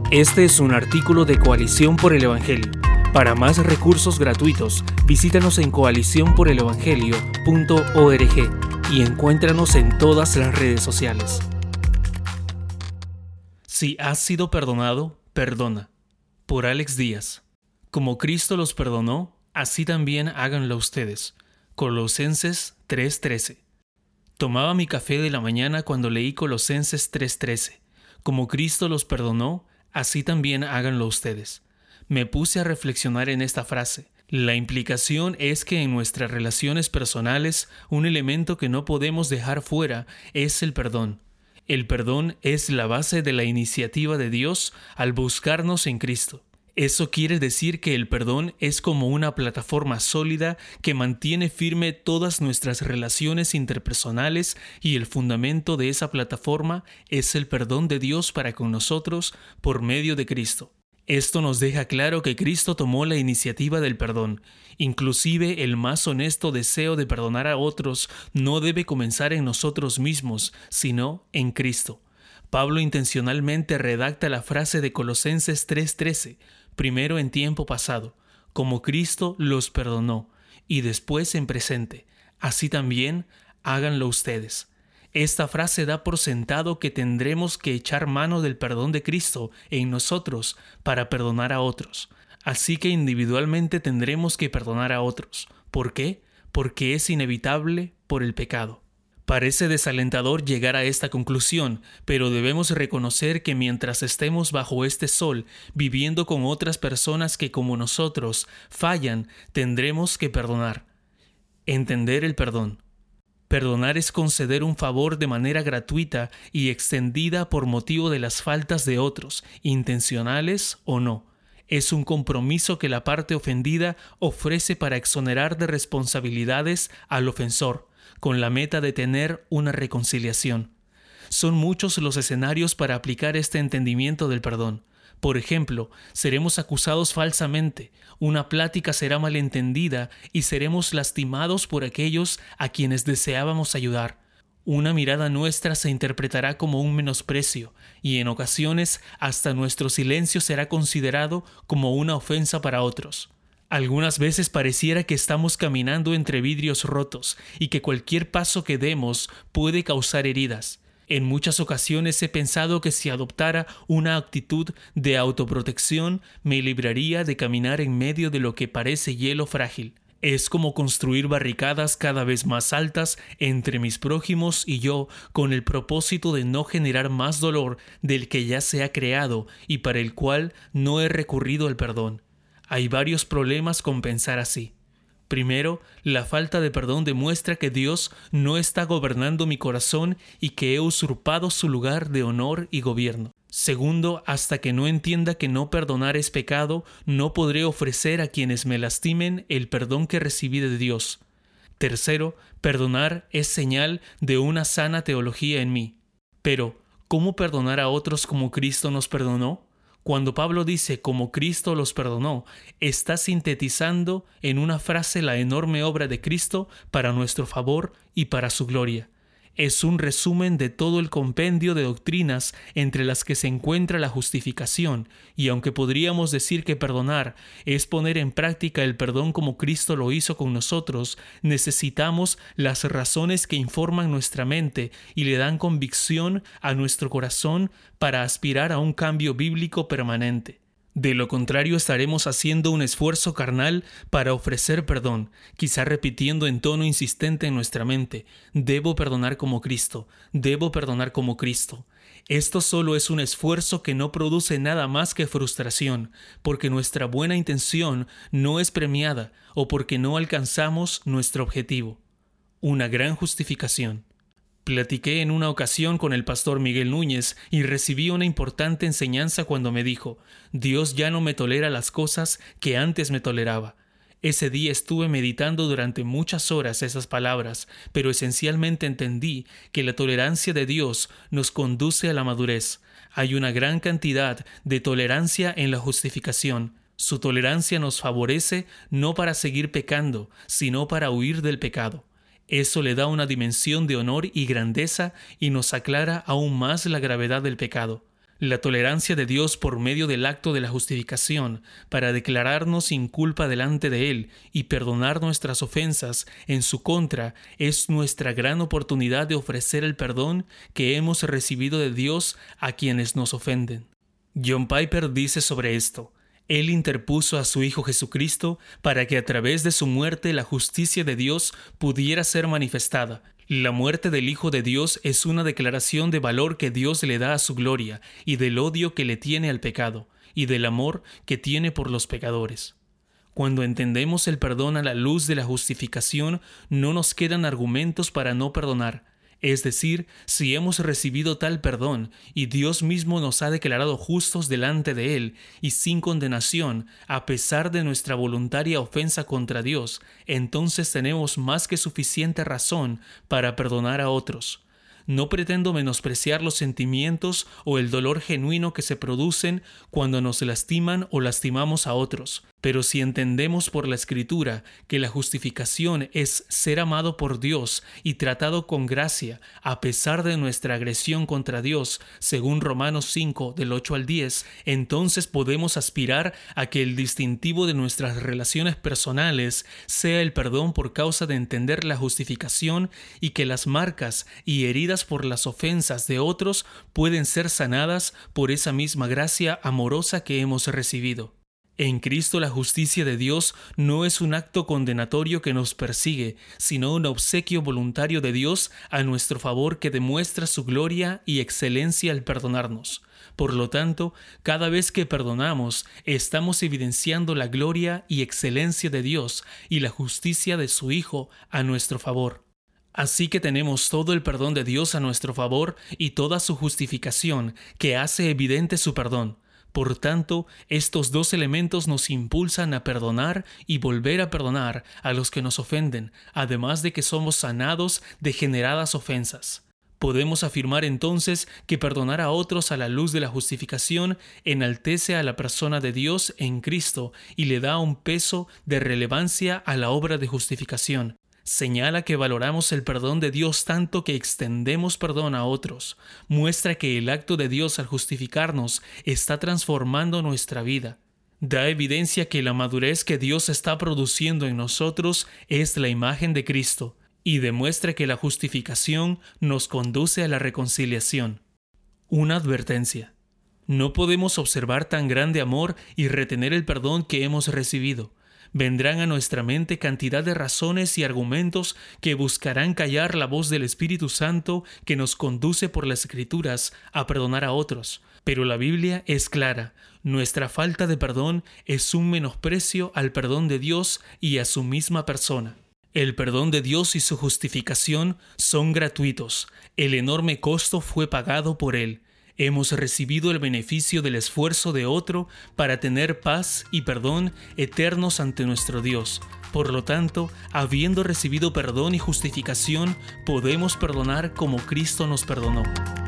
Este es un artículo de Coalición por el Evangelio. Para más recursos gratuitos, visítanos en coalicionporelevangelio.org y encuéntranos en todas las redes sociales. Si has sido perdonado, perdona. Por Alex Díaz. Como Cristo los perdonó, así también háganlo ustedes. Colosenses 3:13. Tomaba mi café de la mañana cuando leí Colosenses 3:13. Como Cristo los perdonó, así también háganlo ustedes. Me puse a reflexionar en esta frase. La implicación es que en nuestras relaciones personales, un elemento que no podemos dejar fuera es el perdón. El perdón es la base de la iniciativa de Dios al buscarnos en Cristo. Eso quiere decir que el perdón es como una plataforma sólida que mantiene firme todas nuestras relaciones interpersonales y el fundamento de esa plataforma es el perdón de Dios para con nosotros por medio de Cristo. Esto nos deja claro que Cristo tomó la iniciativa del perdón. Inclusive el más honesto deseo de perdonar a otros no debe comenzar en nosotros mismos, sino en Cristo. Pablo intencionalmente redacta la frase de Colosenses 3:13, primero en tiempo pasado, como Cristo los perdonó, y después en presente, así también háganlo ustedes. Esta frase da por sentado que tendremos que echar mano del perdón de Cristo en nosotros para perdonar a otros. Así que individualmente tendremos que perdonar a otros. ¿Por qué? Porque es inevitable por el pecado. Parece desalentador llegar a esta conclusión, pero debemos reconocer que mientras estemos bajo este sol, viviendo con otras personas que como nosotros fallan, tendremos que perdonar. Entender el perdón. Perdonar es conceder un favor de manera gratuita y extendida por motivo de las faltas de otros, intencionales o no. Es un compromiso que la parte ofendida ofrece para exonerar de responsabilidades al ofensor, con la meta de tener una reconciliación. Son muchos los escenarios para aplicar este entendimiento del perdón. Por ejemplo, seremos acusados falsamente, una plática será malentendida y seremos lastimados por aquellos a quienes deseábamos ayudar. Una mirada nuestra se interpretará como un menosprecio y en ocasiones hasta nuestro silencio será considerado como una ofensa para otros. Algunas veces pareciera que estamos caminando entre vidrios rotos y que cualquier paso que demos puede causar heridas. En muchas ocasiones he pensado que si adoptara una actitud de autoprotección me libraría de caminar en medio de lo que parece hielo frágil. Es como construir barricadas cada vez más altas entre mis prójimos y yo con el propósito de no generar más dolor del que ya se ha creado y para el cual no he recurrido al perdón. Hay varios problemas con pensar así. Primero, la falta de perdón demuestra que Dios no está gobernando mi corazón y que he usurpado su lugar de honor y gobierno. Segundo, hasta que no entienda que no perdonar es pecado, no podré ofrecer a quienes me lastimen el perdón que recibí de Dios. Tercero, perdonar es señal de una sana teología en mí. Pero, ¿cómo perdonar a otros como Cristo nos perdonó? Cuando Pablo dice como Cristo los perdonó, está sintetizando en una frase la enorme obra de Cristo para nuestro favor y para su gloria. Es un resumen de todo el compendio de doctrinas entre las que se encuentra la justificación, y aunque podríamos decir que perdonar es poner en práctica el perdón como Cristo lo hizo con nosotros, necesitamos las razones que informan nuestra mente y le dan convicción a nuestro corazón para aspirar a un cambio bíblico permanente. De lo contrario, estaremos haciendo un esfuerzo carnal para ofrecer perdón, quizá repitiendo en tono insistente en nuestra mente, debo perdonar como Cristo, debo perdonar como Cristo. Esto solo es un esfuerzo que no produce nada más que frustración, porque nuestra buena intención no es premiada o porque no alcanzamos nuestro objetivo. Una gran justificación. Platiqué en una ocasión con el pastor Miguel Núñez y recibí una importante enseñanza cuando me dijo, Dios ya no me tolera las cosas que antes me toleraba. Ese día estuve meditando durante muchas horas esas palabras, pero esencialmente entendí que la tolerancia de Dios nos conduce a la madurez. Hay una gran cantidad de tolerancia en la justificación. Su tolerancia nos favorece no para seguir pecando, sino para huir del pecado. Eso le da una dimensión de honor y grandeza y nos aclara aún más la gravedad del pecado. La tolerancia de Dios por medio del acto de la justificación, para declararnos sin culpa delante de Él y perdonar nuestras ofensas en su contra, es nuestra gran oportunidad de ofrecer el perdón que hemos recibido de Dios a quienes nos ofenden. John Piper dice sobre esto: Él interpuso a su Hijo Jesucristo para que a través de su muerte la justicia de Dios pudiera ser manifestada. La muerte del Hijo de Dios es una declaración de valor que Dios le da a su gloria y del odio que le tiene al pecado y del amor que tiene por los pecadores. Cuando entendemos el perdón a la luz de la justificación, no nos quedan argumentos para no perdonar. Es decir, si hemos recibido tal perdón y Dios mismo nos ha declarado justos delante de Él y sin condenación, a pesar de nuestra voluntaria ofensa contra Dios, entonces tenemos más que suficiente razón para perdonar a otros. No pretendo menospreciar los sentimientos o el dolor genuino que se producen cuando nos lastiman o lastimamos a otros, pero si entendemos por la Escritura que la justificación es ser amado por Dios y tratado con gracia a pesar de nuestra agresión contra Dios, según Romanos 5 del 8 al 10, entonces podemos aspirar a que el distintivo de nuestras relaciones personales sea el perdón por causa de entender la justificación y que las marcas y heridas por las ofensas de otros pueden ser sanadas por esa misma gracia amorosa que hemos recibido. En Cristo la justicia de Dios no es un acto condenatorio que nos persigue, sino un obsequio voluntario de Dios a nuestro favor que demuestra su gloria y excelencia al perdonarnos. Por lo tanto, cada vez que perdonamos, estamos evidenciando la gloria y excelencia de Dios y la justicia de su Hijo a nuestro favor. Así que tenemos todo el perdón de Dios a nuestro favor y toda su justificación que hace evidente su perdón. Por tanto, estos dos elementos nos impulsan a perdonar y volver a perdonar a los que nos ofenden, además de que somos sanados de generadas ofensas. Podemos afirmar entonces que perdonar a otros a la luz de la justificación enaltece a la persona de Dios en Cristo y le da un peso de relevancia a la obra de justificación. Señala que valoramos el perdón de Dios tanto que extendemos perdón a otros. Muestra que el acto de Dios al justificarnos está transformando nuestra vida. Da evidencia que la madurez que Dios está produciendo en nosotros es la imagen de Cristo y demuestra que la justificación nos conduce a la reconciliación. Una advertencia. No podemos observar tan grande amor y retener el perdón que hemos recibido. Vendrán a nuestra mente cantidad de razones y argumentos que buscarán callar la voz del Espíritu Santo que nos conduce por las Escrituras a perdonar a otros. Pero la Biblia es clara: nuestra falta de perdón es un menosprecio al perdón de Dios y a su misma persona. El perdón de Dios y su justificación son gratuitos. El enorme costo fue pagado por Él. Hemos recibido el beneficio del esfuerzo de otro para tener paz y perdón eternos ante nuestro Dios. Por lo tanto, habiendo recibido perdón y justificación, podemos perdonar como Cristo nos perdonó.